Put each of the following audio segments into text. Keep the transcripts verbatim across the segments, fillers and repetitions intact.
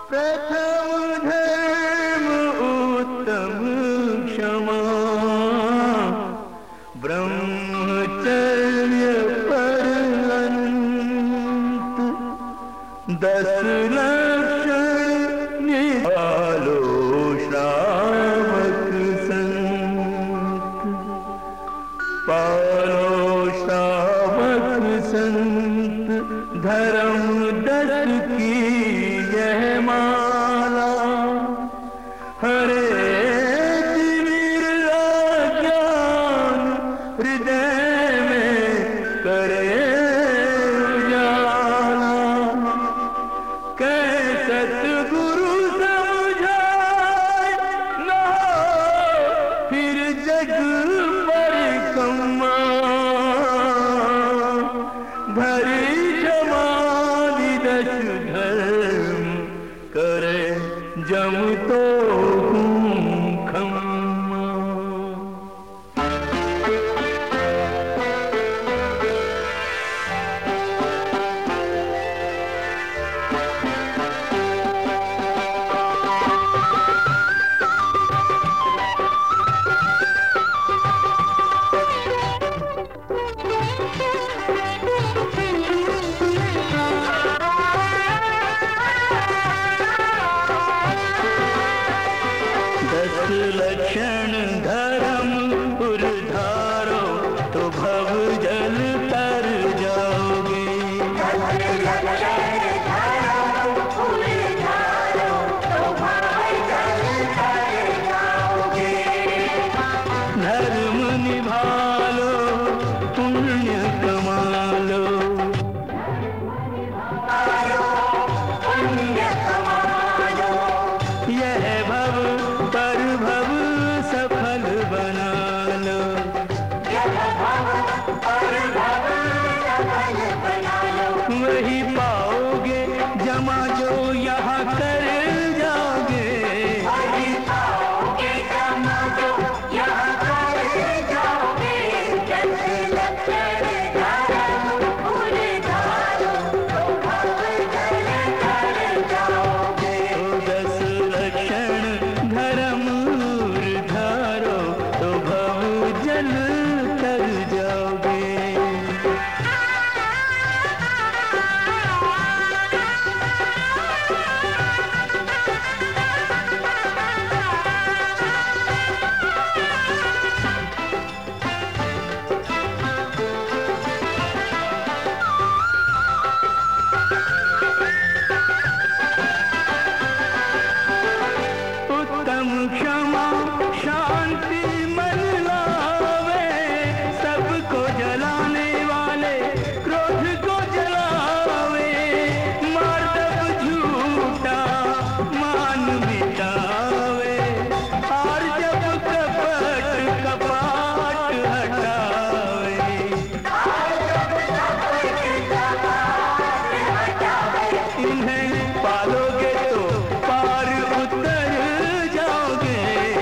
प्रथम धर्म उत्तम क्षमा, ब्रह्मचर्य पर अंत, दस लक्षण निभालो श्रावक संत, पालो श्रावक संत, धर्म दस की यह माला, हरे तिमिर ज्ञान हृदय में करे उजाला, कह सतगुरु समझाए ना फिर जग पर कम्मा, भरी क्षमादि दस धर्म करे जम तो हूँ खम्मा। लक्षण धर्म उर्धारो तो भव जल तर जाओगे, धर्म निभा लो पुण्य कमा लो, यह भव पर भव सफल बना लो, वही पाओगे जमा जो यहाँ कर जाओगे, दस लक्षण धर्म उर्धारो तो भव जल तर जाओगे। उत्तम क्षमा शांति मन लावे, सबको जलाने वाले क्रोध को जलावे, मार्दव झूठा मान मिटावे, और जब कपट कपाट हटावे, इन्हें पालोगे तो पार उतर जाओगे,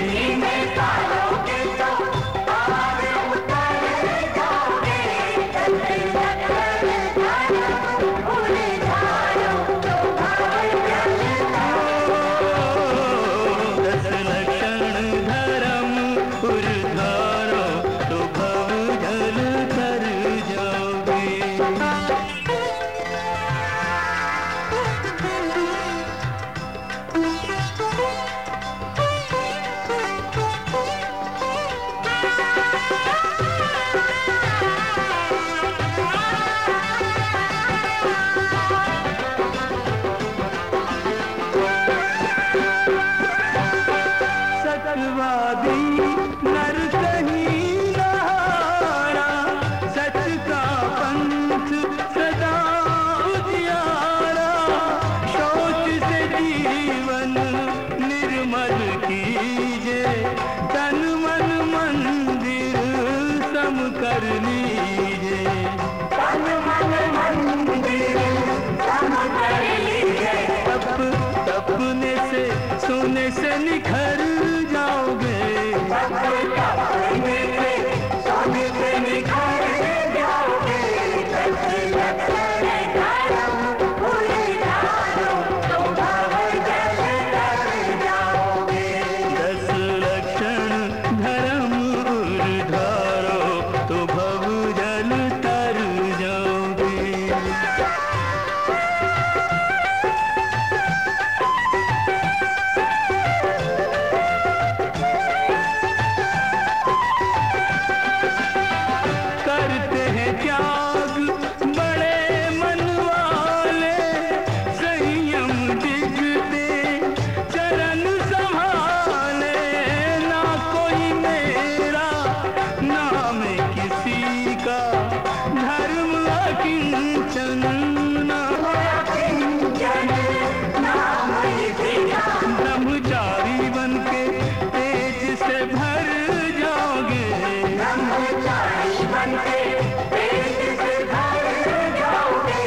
दस लक्षण धर्म उर्धारो तो भव जल तर जाओगे। सत्यवादी नर कहीं न हारा, सच का पंथ सदा उजियारा, शौच से जीवन निर्मल कीजे, तन मन मंदिर सम कर लीजे, तप तपने से सोने से निखर जाओगे, सोने से निखर जाओगे, दस लक्षण धर्म उर्धारो तो भव जल में किसी का धर्म अकिंचन ब्रह्मचारी बन के तेज से भर जाओगे, ब्रह्मचारी बन के तेज से भर जाओगे।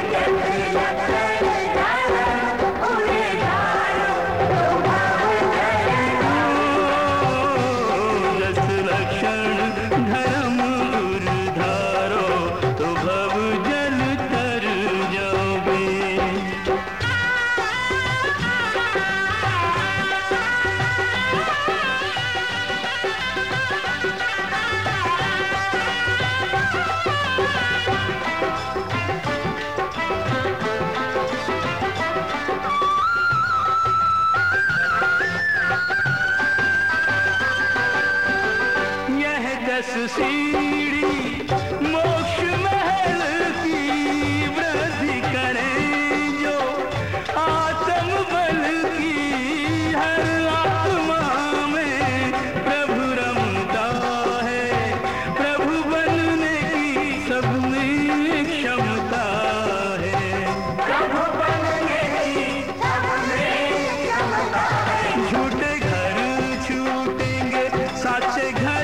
दस लक्षण धर्म उर्धारो तो भव जल तर जाओगे। दस सीढ़ी मोक्ष महल की वृद्धि करें जो आत्म बल की, हर आत्मा में प्रभु रमता है, प्रभु बनने की सब में क्षमता है, प्रभु बनने की सब में क्षमता है। झूठे घर छूटेंगे साचे घर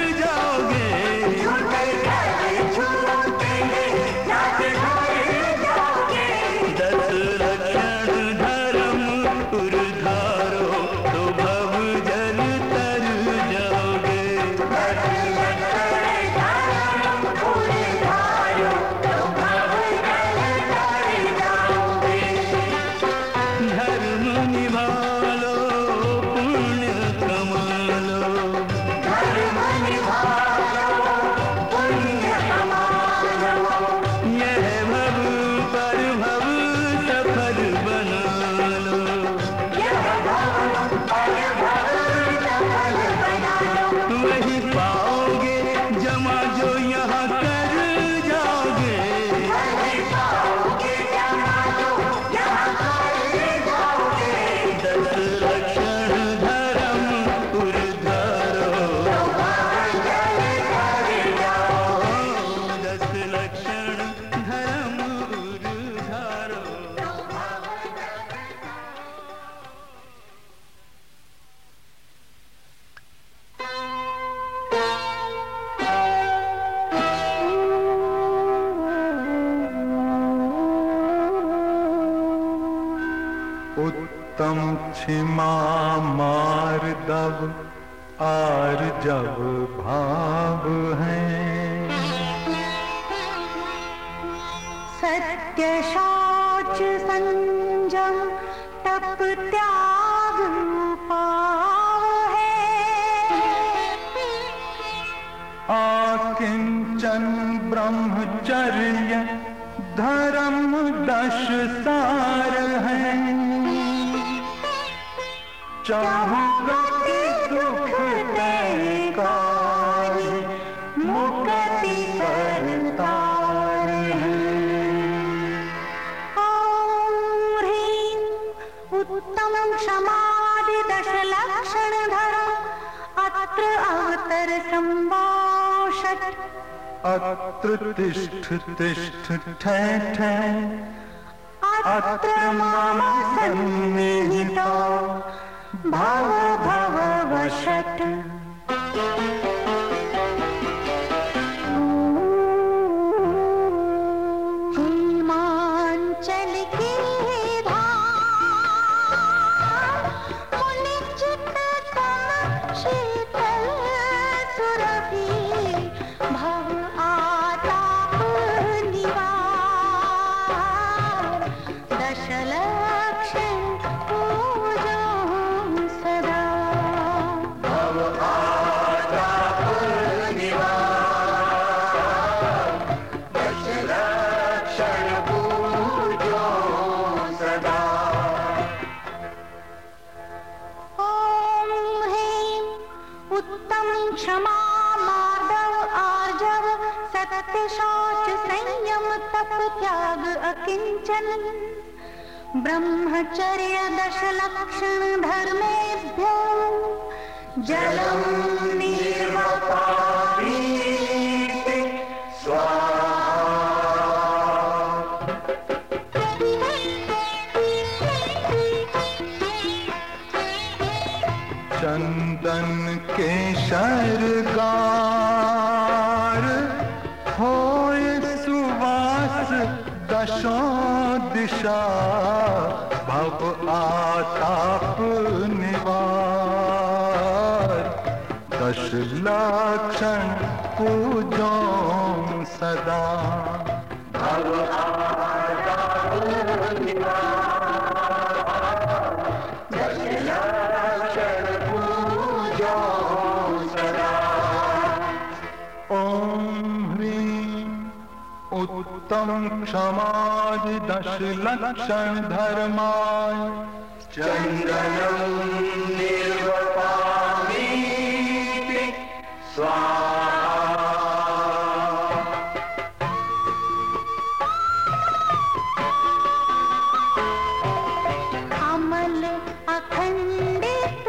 उत्तम क्षमा मार्दव आर जब भाव है, सत्य शौच संजम तप त्याग पाव है, आकिंचन ब्रह्मचर्य धर्म दश सार है, चाहुगति सुख कार मुक्ति करतार है। ओम ह्रीं उत्तम क्षमादि दश लक्षण धर्म अत्र अवतर संभाषट, अत्र तिष्ठ तिष्ठ ठः ठः, अत्र मम सन्निहितो भव भव वशट। हिमांचल की धार मुनि चित्त तम शीतल सुरभि, भव आताप निवार दश लक्षण पूजो सदा। भव आताप निवार दश लक्षण पूजो सदा। ओम ह्रीं उत्तम क्षमा मार्दव आर्जव सत्य शौच संयम तप त्याग अकिंचन, ब्रह्मचर्य दश लक्षण धर्मेभ्यो जलम निर्वपामि। कुंदन के शरगार होए सुवास दशों दिशा भव आताप निवार दश लक्षण पूजो सदा भव आताप निवार दश लक्षण पूजो सदा। ओम ह्रीं उत्तम क्षमादि दश लक्षण धर्माय चंदनं निर्वपामीति स्वाहा। अमल अखंडित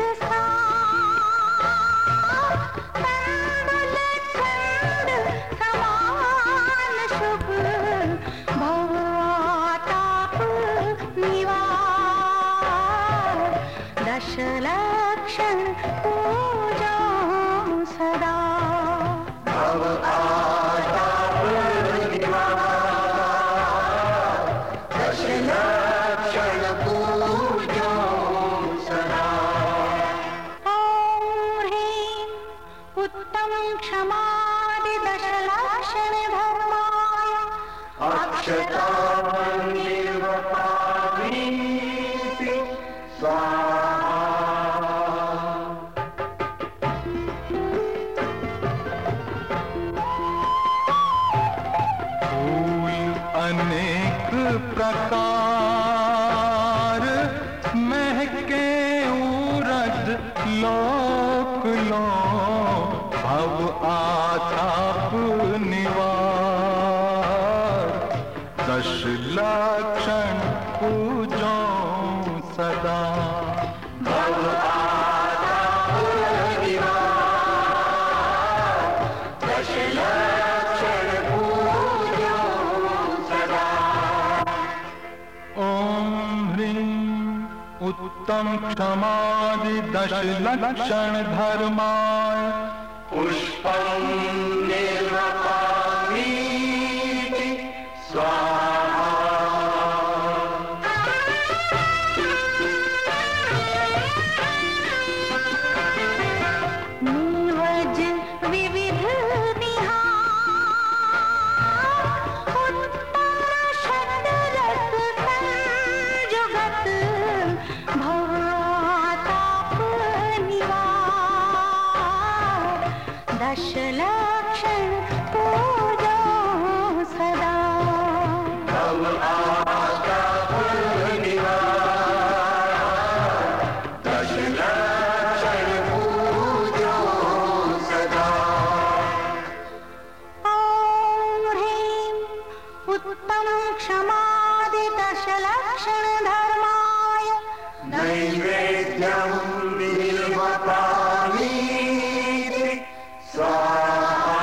लक्षण पूजो सदा भव आताप निवार दश लक्षण पूजो सदा। ओम ह्रीं उत्तम क्षमादि दश लक्षण धर्माय अक्षता निर्वपामीति स्वाहा। अनेक प्रकार महके उरद लोक लो भव आताप निवार दश लक्षण पूजो सदा भव आताप निवार दश लक्षण पूजो सदा। ओम ह्रीं उत्तम क्षमादि दश लक्षण धर्माय पुष्पं निर्वपामीति स्वाहा। नीवज विविध निहार उत्तम शतरथ संजुगत भव आताप निवार दश लक्षण पूजो सदा भव आताप निवार दश लक्षण पूजो सदा। ओम ह्रीं उत्तम क्षमादि दश लक्षण धर्माय नैवेद्यं निर्वपामीति स्वाहा।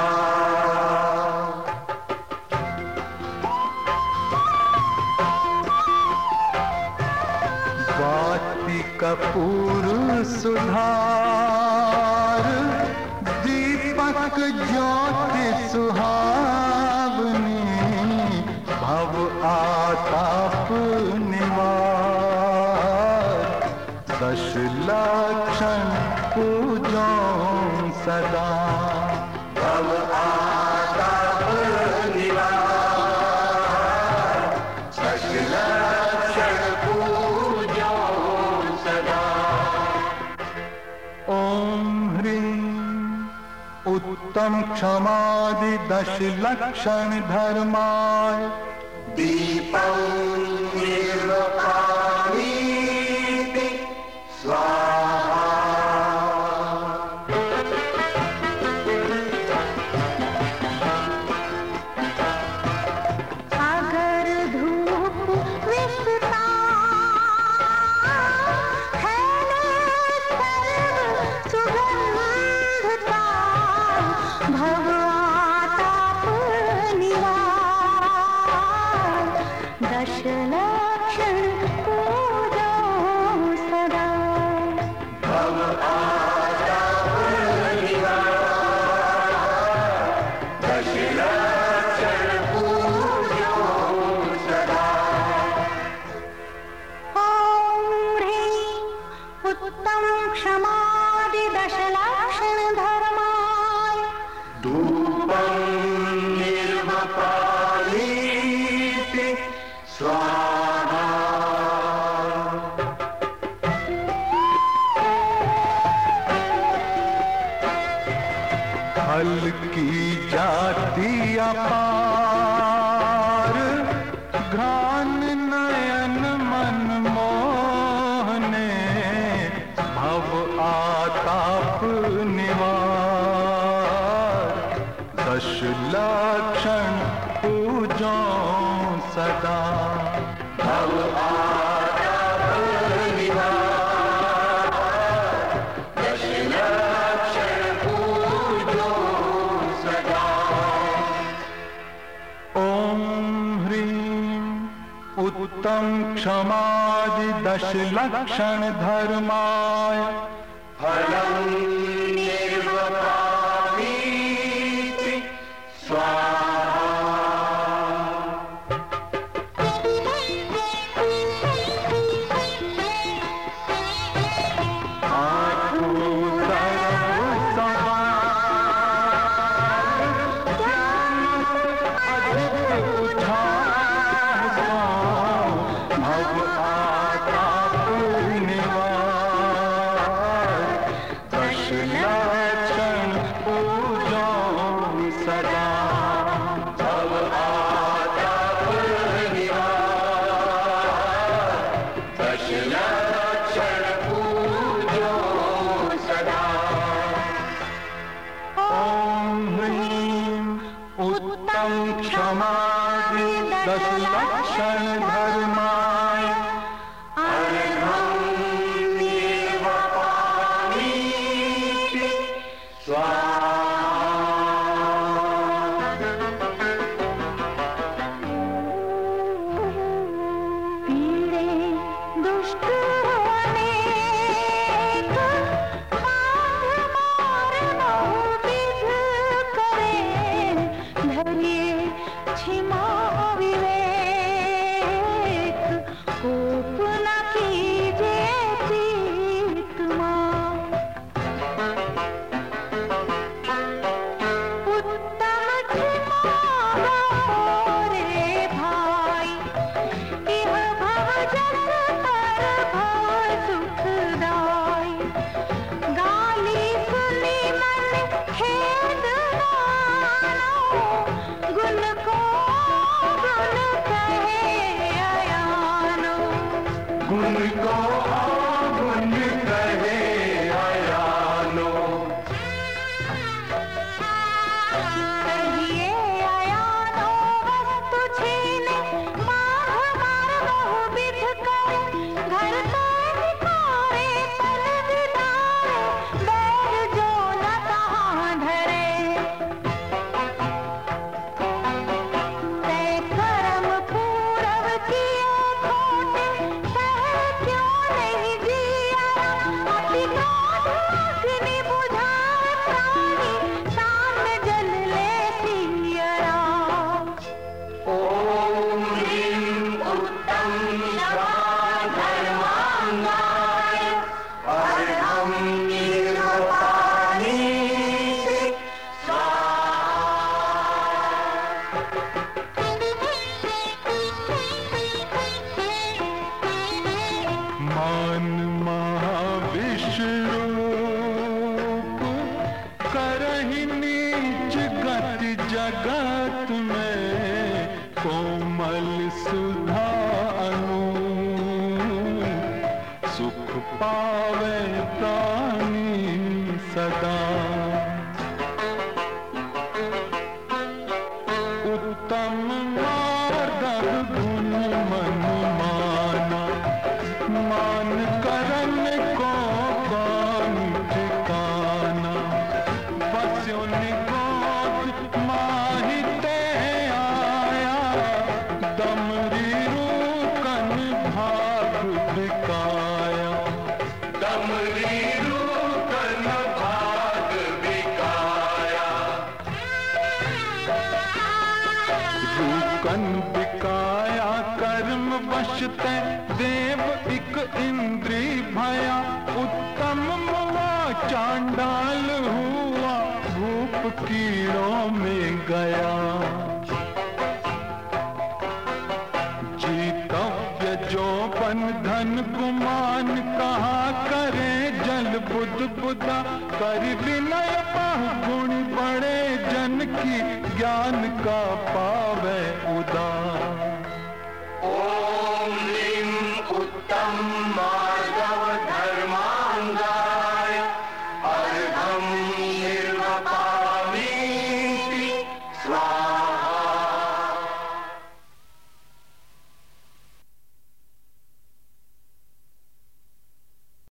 वाति कपूर सुधार दीपक ज्योति सुहावनी भव आताप निवार दश लक्षण पूजो सदा भव आताप निवार दश लक्षण पूजो सदा। ओम ह्रीं उत्तम क्षमादि दश लक्षण धर्माय दीपं निर्वपामीति स्वाहा। अगर धूप विसता फैले सर्व सुगंधता भव आताप निवार दश लक्षण पूजो सदा भव आताप रूपं निर्वपालीति स्वाहा। फल की जाति अपार घ्राण नयन मन मोहने भव आताप निवार दश लक्षण पूजो सदा भव आताप निवार दश लक्षण पूजो सदा। ओम ह्रीं उत्तम क्षमादि दश लक्षण धर्माय फलं निर्वपालीति स्वाहा। आठों तरफ सवार अधिक उठाह भव आताप निवार दश लक्षण पूजो सदा भव आताप निवार दश लक्षण पूजो सदा। ओम ह्रीं उत्तम क्षमादि दश लक्षण धर्माय अर्घं निर्वपालीति स्वाहा। पीड़े दुष्ट अनेक मार मार बहुविध करे धरिए क्षमा विवेक कोप न कीजिए चित्त मान। उत्तम क्षमा रे भाई यह भव जस पर भव सुखदाई। गाली सुनी मन खेद मानो गुण को गुण कहे अयानो। गुण को गुण कहे अयानो कहिए अयानो वस्तु छीने मार मार बहुविध करे घर पे भिखारे तन विदारे बैर जो न तहाँ धरे। तय कर्म पूरव किए खोटे सह क्यों नहीं जिया। अति क्रोध अग्नि बुझाए प्राणी शान जल ले सियरा। ओम ह्रीं उत्तम धर्मांगाय अर्घं निर्वपालीति मान महाविश्वरूप करहि नीच गति जगत में कोमल सुधा अनु सुख पावे प्राणी सदा। उत्तम मार्ग गुण मन माना मान करन को कौन ठिकाना। बस्यो निगोद माहिते आया दमरी रूकन भाग बिकाया। दमरी रूकन भाग बिकाया। रूकन बिकाया कर्म वशते देव एक इंद्री भया। उत्तम मुआ चांडाल हुआ भूख सर्प कीड़ों में गया। जीतव्य जो बंधन गुमान कहा करे जल बुध बुधा, कर विनय बहुगुण बड़े जन की ज्ञान का पावे उदार। ओम ह्रीं उत्तम